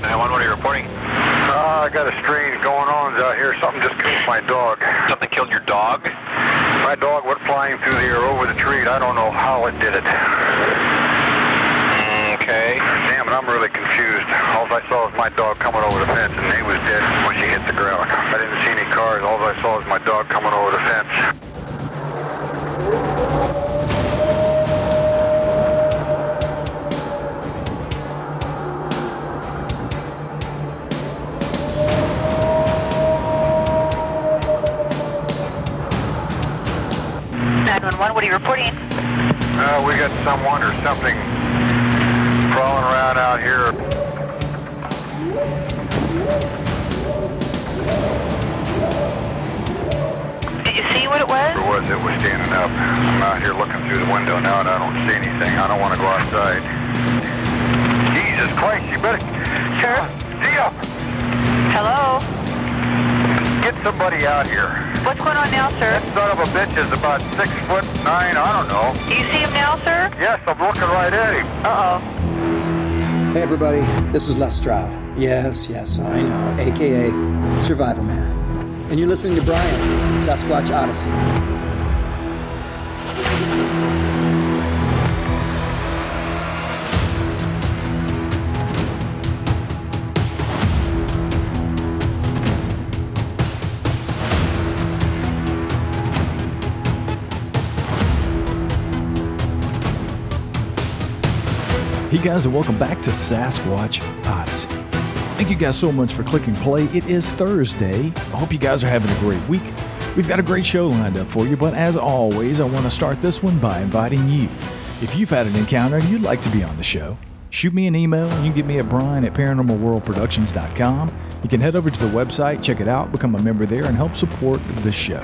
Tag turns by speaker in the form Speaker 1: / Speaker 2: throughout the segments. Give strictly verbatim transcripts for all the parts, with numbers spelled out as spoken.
Speaker 1: nine one one, what are you reporting?
Speaker 2: Uh, I got a strange going on out here. Something just killed my dog.
Speaker 1: Something killed your dog?
Speaker 2: My dog went flying through the air over the tree. I don't know how it did it.
Speaker 1: Okay.
Speaker 2: Damn it, I'm really confused. All I saw was my dog coming over the fence, and he was dead when she hit the ground. I didn't see any cars. All I saw was my dog coming over the fence.
Speaker 3: nine one one, what are you reporting?
Speaker 2: Uh, we got someone or something crawling around out here.
Speaker 3: Did you see what it was?
Speaker 2: It was, it was standing up. I'm out here looking through the window now and I don't see anything. I don't want to go outside. Jesus Christ, you better...
Speaker 3: Sure.
Speaker 2: Zia!
Speaker 3: Hello?
Speaker 2: Get somebody out here.
Speaker 3: What's going on now, sir?
Speaker 2: That son of a bitch is about six foot nine, I don't know.
Speaker 3: Do you see him now, sir?
Speaker 2: Yes, I'm looking right at him.
Speaker 3: Uh-oh.
Speaker 4: Hey everybody, this is Les Stroud. Yes, yes, I know, aka Survivor Man. And you're listening to Brian in Sasquatch Odyssey.
Speaker 5: Hey guys, and welcome back to Sasquatch Odyssey. Thank you guys so much for clicking play. It is Thursday. I hope you guys are having a great week. We've got a great show lined up for you, but as always, I want to start this one by inviting you. If you've had an encounter and you'd like to be on the show, shoot me an email and you can get me at Brian at paranormal world productions dot com. You can head over to the website, check it out, become a member there, and help support the show.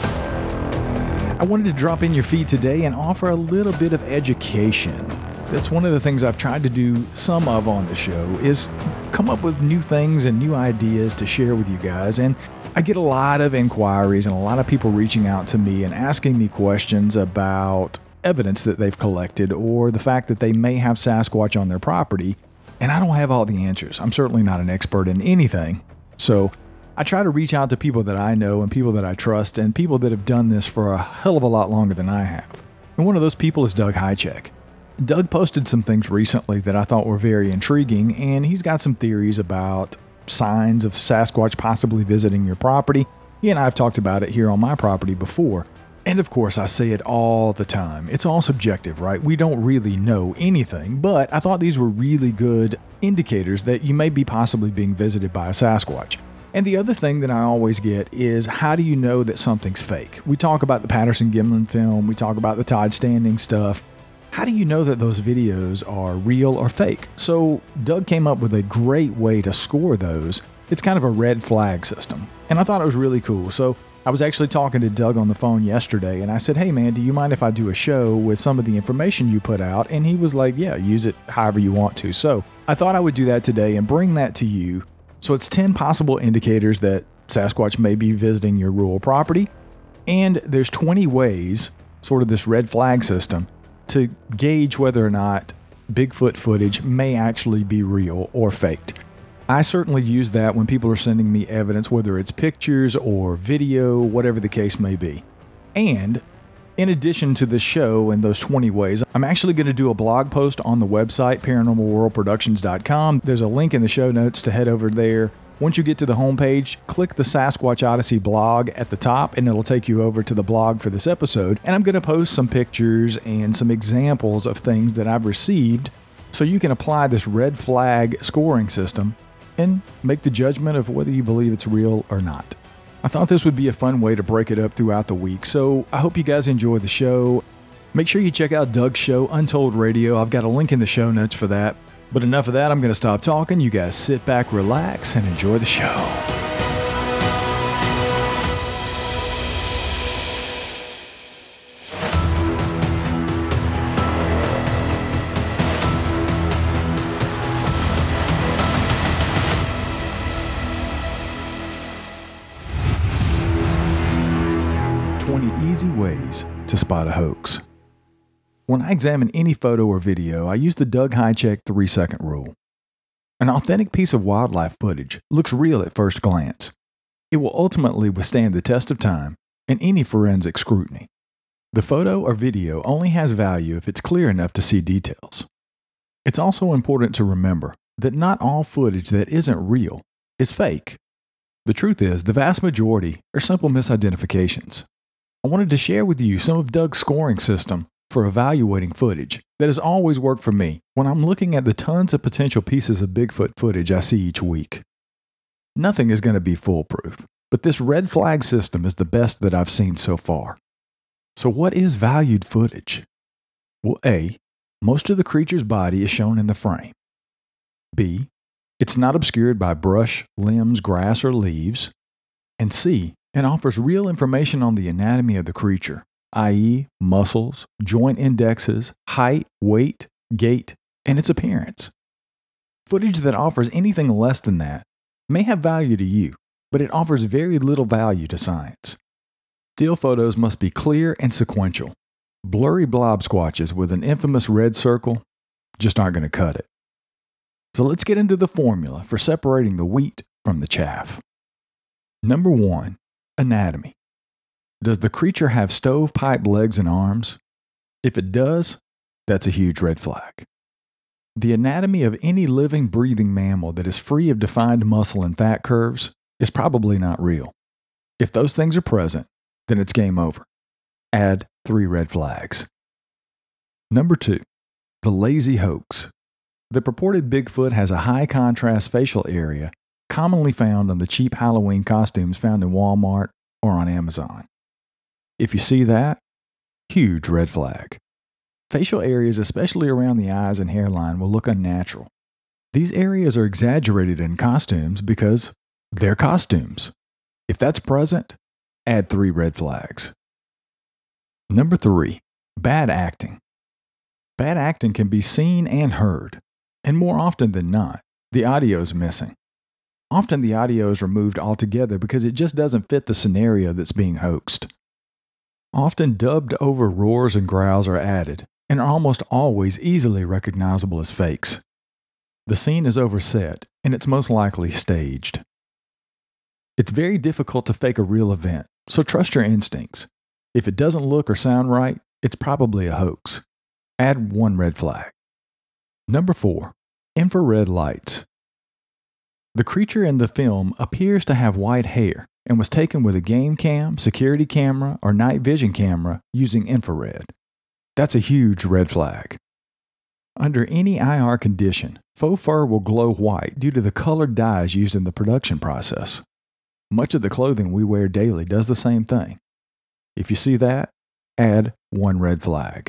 Speaker 5: I wanted to drop in your feed today and offer a little bit of education. That's one of the things I've tried to do some of on the show, is come up with new things and new ideas to share with you guys. And I get a lot of inquiries and a lot of people reaching out to me and asking me questions about evidence that they've collected or the fact that they may have Sasquatch on their property. And I don't have all the answers. I'm certainly not an expert in anything. So I try to reach out to people that I know and people that I trust and people that have done this for a hell of a lot longer than I have. And one of those people is Doug Hychek. Doug posted some things recently that I thought were very intriguing, and he's got some theories about signs of Sasquatch possibly visiting your property. He and I have talked about it here on my property before. And of course, I say it all the time. It's all subjective, right? We don't really know anything, but I thought these were really good indicators that you may be possibly being visited by a Sasquatch. And the other thing that I always get is, how do you know that something's fake? We talk about the Patterson-Gimlin film, we talk about the Todd Standing stuff. How do you know that those videos are real or fake? So Doug came up with a great way to score those. It's kind of a red flag system. And I thought it was really cool. So I was actually talking to Doug on the phone yesterday and I said, hey man, do you mind if I do a show with some of the information you put out? And he was like, yeah, use it however you want to. So I thought I would do that today and bring that to you. So it's ten possible indicators that Sasquatch may be visiting your rural property. And there's twenty ways, sort of this red flag system, to gauge whether or not Bigfoot footage may actually be real or faked. I certainly use that when people are sending me evidence, whether it's pictures or video, whatever the case may be. And in addition to the show and those twenty ways, I'm actually going to do a blog post on the website, paranormal world productions dot com. There's a link in the show notes to head over there. Once you get to the homepage, click the Sasquatch Odyssey blog at the top, and it'll take you over to the blog for this episode. And I'm going to post some pictures and some examples of things that I've received so you can apply this red flag scoring system and make the judgment of whether you believe it's real or not. I thought this would be a fun way to break it up throughout the week, so I hope you guys enjoy the show. Make sure you check out Doug's show, Untold Radio. I've got a link in the show notes for that. But enough of that, I'm going to stop talking. You guys sit back, relax, and enjoy the show. twenty easy ways to spot a hoax. When I examine any photo or video, I use the Doug Hychek three-second rule. An authentic piece of wildlife footage looks real at first glance. It will ultimately withstand the test of time and any forensic scrutiny. The photo or video only has value if it's clear enough to see details. It's also important to remember that not all footage that isn't real is fake. The truth is, the vast majority are simple misidentifications. I wanted to share with you some of Doug's scoring system for evaluating footage that has always worked for me when I'm looking at the tons of potential pieces of Bigfoot footage I see each week. Nothing is going to be foolproof, but this red flag system is the best that I've seen so far. So what is valued footage? Well, A, most of the creature's body is shown in the frame. B, it's not obscured by brush, limbs, grass, or leaves. And C, it offers real information on the anatomy of the creature, that is muscles, joint indexes, height, weight, gait, and its appearance. Footage that offers anything less than that may have value to you, but it offers very little value to science. Still photos must be clear and sequential. Blurry blob squatches with an infamous red circle just aren't going to cut it. So let's get into the formula for separating the wheat from the chaff. Number one, anatomy. Does the creature have stovepipe legs and arms? If it does, that's a huge red flag. The anatomy of any living, breathing mammal that is free of defined muscle and fat curves is probably not real. If those things are present, then it's game over. Add three red flags. Number two, the lazy hoax. The purported Bigfoot has a high contrast facial area commonly found on the cheap Halloween costumes found in Walmart or on Amazon. If you see that, huge red flag. Facial areas, especially around the eyes and hairline, will look unnatural. These areas are exaggerated in costumes because they're costumes. If that's present, add three red flags. Number three, bad acting. Bad acting can be seen and heard, and more often than not, the audio is missing. Often the audio is removed altogether because it just doesn't fit the scenario that's being hoaxed. Often dubbed over roars and growls are added, and are almost always easily recognizable as fakes. The scene is overset, and it's most likely staged. It's very difficult to fake a real event, so trust your instincts. If it doesn't look or sound right, it's probably a hoax. Add one red flag. Number four, infrared lights. The creature in the film appears to have white hair and was taken with a game cam, security camera, or night vision camera using infrared. That's a huge red flag. Under any I R condition, faux fur will glow white due to the colored dyes used in the production process. Much of the clothing we wear daily does the same thing. If you see that, add one red flag.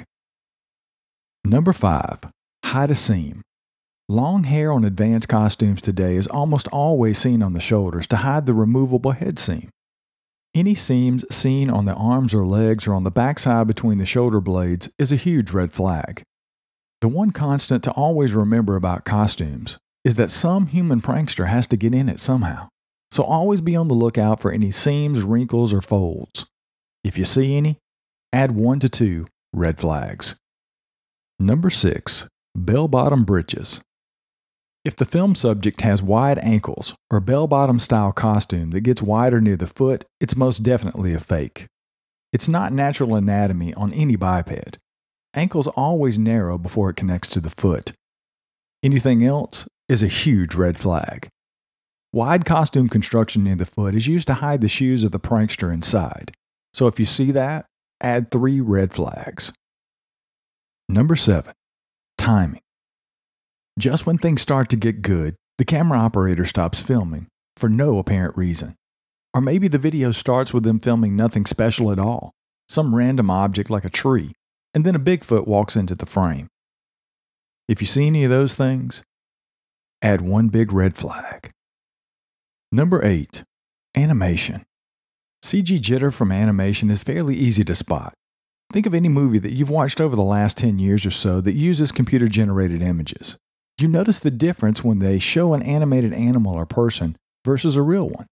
Speaker 5: Number five, hide a seam. Long hair on advanced costumes today is almost always seen on the shoulders to hide the removable head seam. Any seams seen on the arms or legs or on the backside between the shoulder blades is a huge red flag. The one constant to always remember about costumes is that some human prankster has to get in it somehow. So always be on the lookout for any seams, wrinkles, or folds. If you see any, add one to two red flags. Number six, bell-bottom breeches. If the film subject has wide ankles or bell-bottom style costume that gets wider near the foot, it's most definitely a fake. It's not natural anatomy on any biped. Ankles always narrow before it connects to the foot. Anything else is a huge red flag. Wide costume construction near the foot is used to hide the shoes of the prankster inside. So if you see that, add three red flags. Number seven, timing. Just when things start to get good, the camera operator stops filming for no apparent reason. Or maybe the video starts with them filming nothing special at all, some random object like a tree, and then a Bigfoot walks into the frame. If you see any of those things, add one big red flag. Number eight, animation. C G jitter from animation is fairly easy to spot. Think of any movie that you've watched over the last ten years or so that uses computer-generated images. You notice the difference when they show an animated animal or person versus a real one.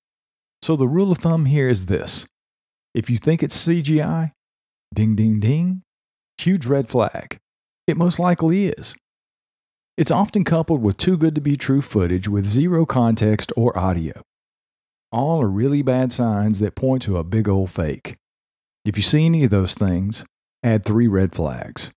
Speaker 5: So the rule of thumb here is this. If you think it's C G I, ding ding ding, huge red flag. It most likely is. It's often coupled with too good to be true footage with zero context or audio. All are really bad signs that point to a big old fake. If you see any of those things, add three red flags.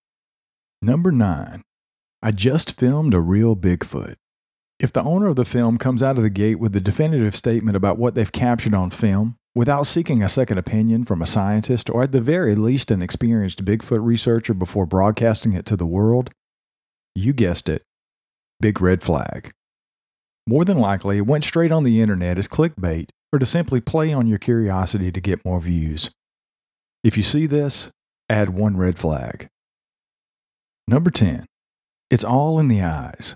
Speaker 5: Number nine. I just filmed a real Bigfoot. If the owner of the film comes out of the gate with a definitive statement about what they've captured on film, without seeking a second opinion from a scientist or at the very least an experienced Bigfoot researcher before broadcasting it to the world, you guessed it, big red flag. More than likely, it went straight on the internet as clickbait or to simply play on your curiosity to get more views. If you see this, add one red flag. Number ten. It's all in the eyes.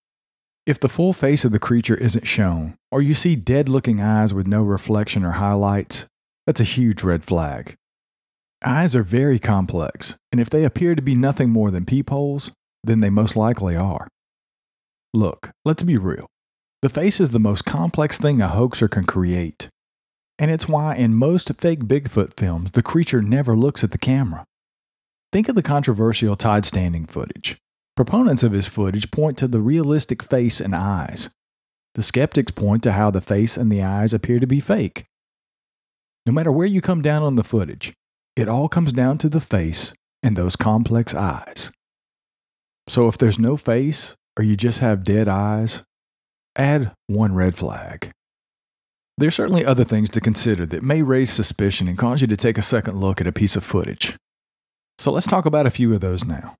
Speaker 5: If the full face of the creature isn't shown, or you see dead-looking eyes with no reflection or highlights, that's a huge red flag. Eyes are very complex, and if they appear to be nothing more than peepholes, then they most likely are. Look, let's be real. The face is the most complex thing a hoaxer can create. And it's why in most fake Bigfoot films, the creature never looks at the camera. Think of the controversial Todd Standing footage. Proponents of his footage point to the realistic face and eyes. The skeptics point to how the face and the eyes appear to be fake. No matter where you come down on the footage, it all comes down to the face and those complex eyes. So if there's no face, or you just have dead eyes, add one red flag. There's certainly other things to consider that may raise suspicion and cause you to take a second look at a piece of footage. So let's talk about a few of those now.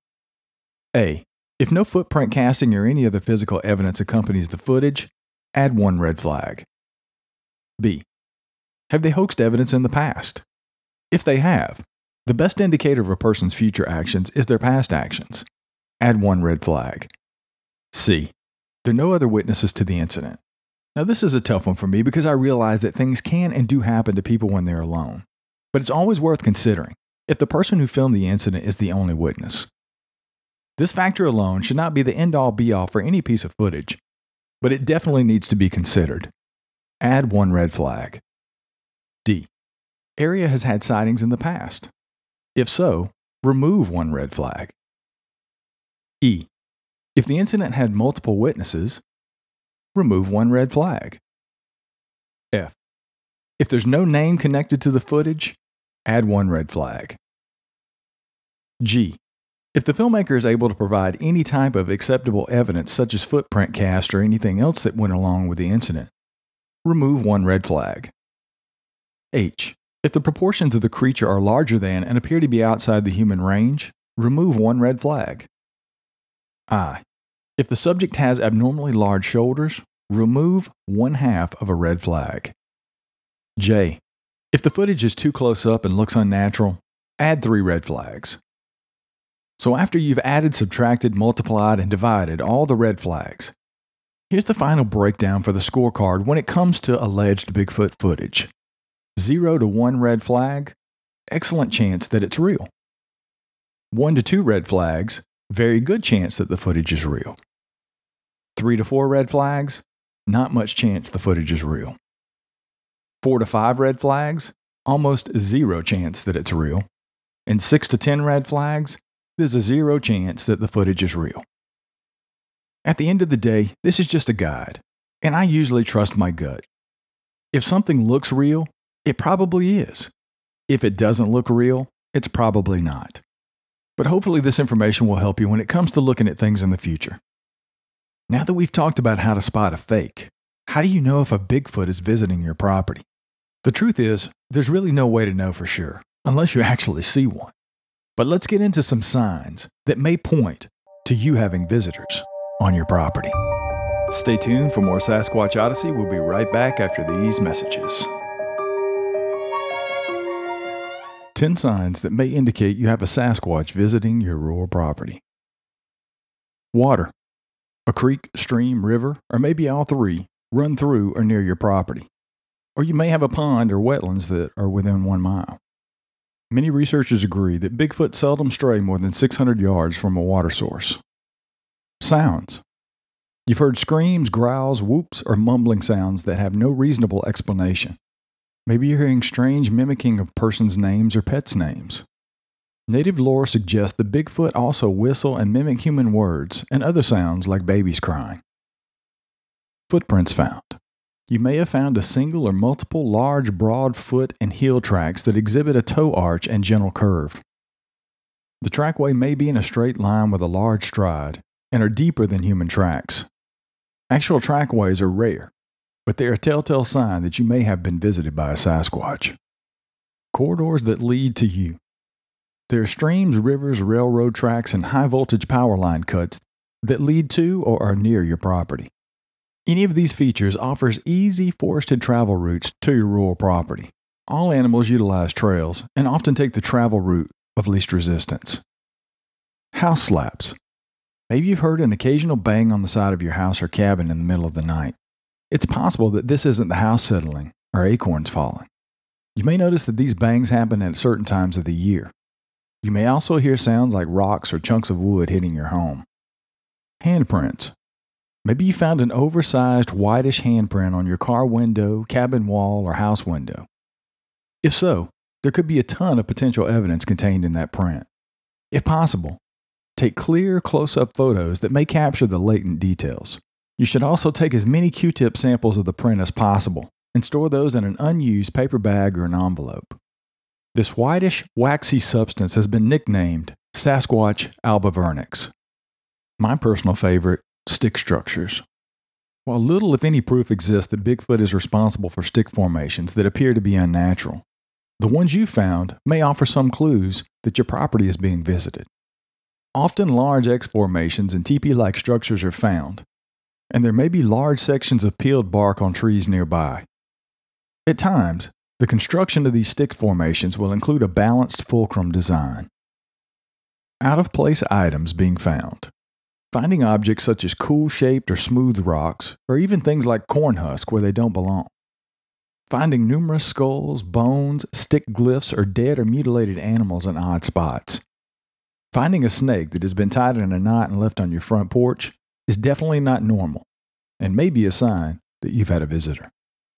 Speaker 5: A. If no footprint casting or any other physical evidence accompanies the footage, add one red flag. B. Have they hoaxed evidence in the past? If they have, the best indicator of a person's future actions is their past actions. Add one red flag. C. There are no other witnesses to the incident. Now this is a tough one for me because I realize that things can and do happen to people when they're alone. But it's always worth considering if the person who filmed the incident is the only witness. This factor alone should not be the end-all be-all for any piece of footage, but it definitely needs to be considered. Add one red flag. D. Area has had sightings in the past. If so, remove one red flag. E. If the incident had multiple witnesses, remove one red flag. F. If there's no name connected to the footage, add one red flag. G. If the filmmaker is able to provide any type of acceptable evidence such as footprint cast or anything else that went along with the incident, remove one red flag. H. If the proportions of the creature are larger than and appear to be outside the human range, remove one red flag. I. If the subject has abnormally large shoulders, remove one half of a red flag. J. If the footage is too close up and looks unnatural, add three red flags. So after you've added, subtracted, multiplied, and divided all the red flags, here's the final breakdown for the scorecard when it comes to alleged Bigfoot footage. Zero to one red flag, excellent chance that it's real. One to two red flags, very good chance that the footage is real. Three to four red flags, not much chance the footage is real. Four to five red flags, almost zero chance that it's real. And six to ten red flags, there's a zero chance that the footage is real. At the end of the day, this is just a guide, and I usually trust my gut. If something looks real, it probably is. If it doesn't look real, it's probably not. But hopefully this information will help you when it comes to looking at things in the future. Now that we've talked about how to spot a fake, how do you know if a Bigfoot is visiting your property? The truth is, there's really no way to know for sure, unless you actually see one. But let's get into some signs that may point to you having visitors on your property. Stay tuned for more Sasquatch Odyssey. We'll be right back after these messages. ten signs that may indicate you have a Sasquatch visiting your rural property. Water. A creek, stream, river, or maybe all three run through or near your property. Or you may have a pond or wetlands that are within one mile. Many researchers agree that Bigfoot seldom stray more than six hundred yards from a water source. Sounds. You've heard screams, growls, whoops, or mumbling sounds that have no reasonable explanation. Maybe you're hearing strange mimicking of persons' names or pets' names. Native lore suggests that Bigfoot also whistle and mimic human words and other sounds like babies crying. Footprints found. You may have found a single or multiple large, broad foot and heel tracks that exhibit a toe arch and gentle curve. The trackway may be in a straight line with a large stride and are deeper than human tracks. Actual trackways are rare, but they're a telltale sign that you may have been visited by a Sasquatch. Corridors that lead to you. There are streams, rivers, railroad tracks, and high-voltage power line cuts that lead to or are near your property. Any of these features offers easy forested travel routes to your rural property. All animals utilize trails and often take the travel route of least resistance. House slaps. Maybe you've heard an occasional bang on the side of your house or cabin in the middle of the night. It's possible that this isn't the house settling or acorns falling. You may notice that these bangs happen at certain times of the year. You may also hear sounds like rocks or chunks of wood hitting your home. Handprints. Maybe you found an oversized whitish handprint on your car window, cabin wall, or house window. If so, there could be a ton of potential evidence contained in that print. If possible, take clear, close-up photos that may capture the latent details. You should also take as many Q-tip samples of the print as possible and store those in an unused paper bag or an envelope. This whitish, waxy substance has been nicknamed Sasquatch albavernix. My personal favorite, stick structures. While little if any proof exists that Bigfoot is responsible for stick formations that appear to be unnatural, the ones you found may offer some clues that your property is being visited. Often large X formations and teepee-like structures are found, and there may be large sections of peeled bark on trees nearby. At times, the construction of these stick formations will include a balanced fulcrum design. Out-of-place items being found. Finding objects such as cool-shaped or smooth rocks, or even things like corn husk where they don't belong. Finding numerous skulls, bones, stick glyphs, or dead or mutilated animals in odd spots. Finding a snake that has been tied in a knot and left on your front porch is definitely not normal, and may be a sign that you've had a visitor.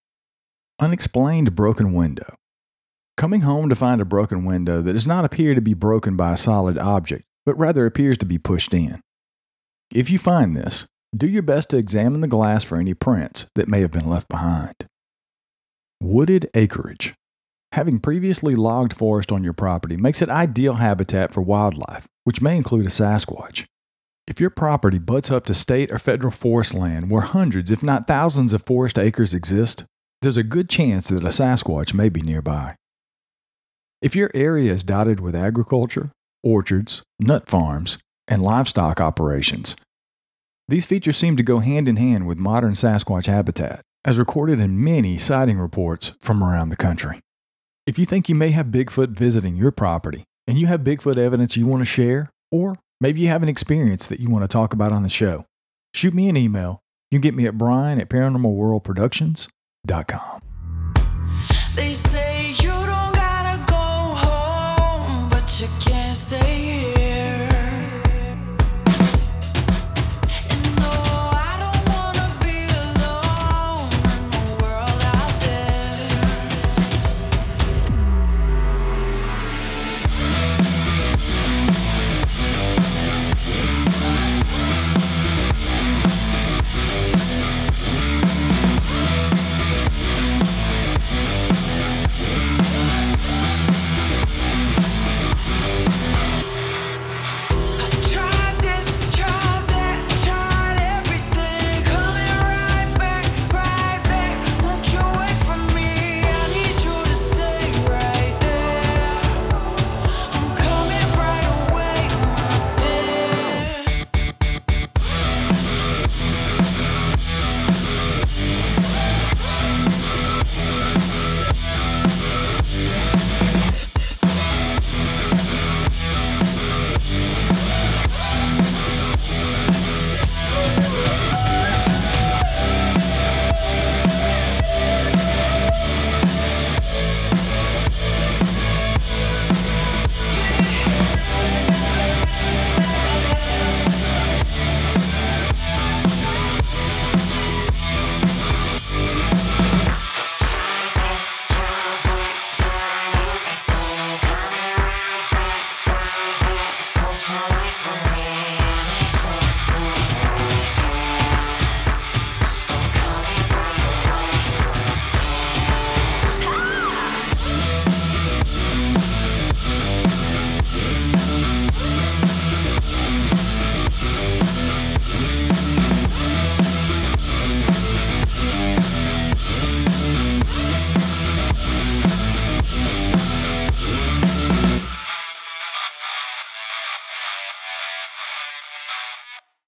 Speaker 5: Unexplained broken window. Coming home to find a broken window that does not appear to be broken by a solid object, but rather appears to be pushed in. If you find this, do your best to examine the glass for any prints that may have been left behind. Wooded acreage. Having previously logged forest on your property makes it ideal habitat for wildlife, which may include a Sasquatch. If your property butts up to state or federal forest land where hundreds, if not thousands of forest acres exist, there's a good chance that a Sasquatch may be nearby. If your area is dotted with agriculture, orchards, nut farms, and livestock operations, these features seem to go hand in hand with modern Sasquatch habitat, as recorded in many sighting reports from around the country. If you think you may have Bigfoot visiting your property, and you have Bigfoot evidence you want to share, or maybe you have an experience that you want to talk about on the show, shoot me an email. You can get me at Brian at paranormal world productions dot com.
Speaker 6: They say you don't gotta go home, but you can't stay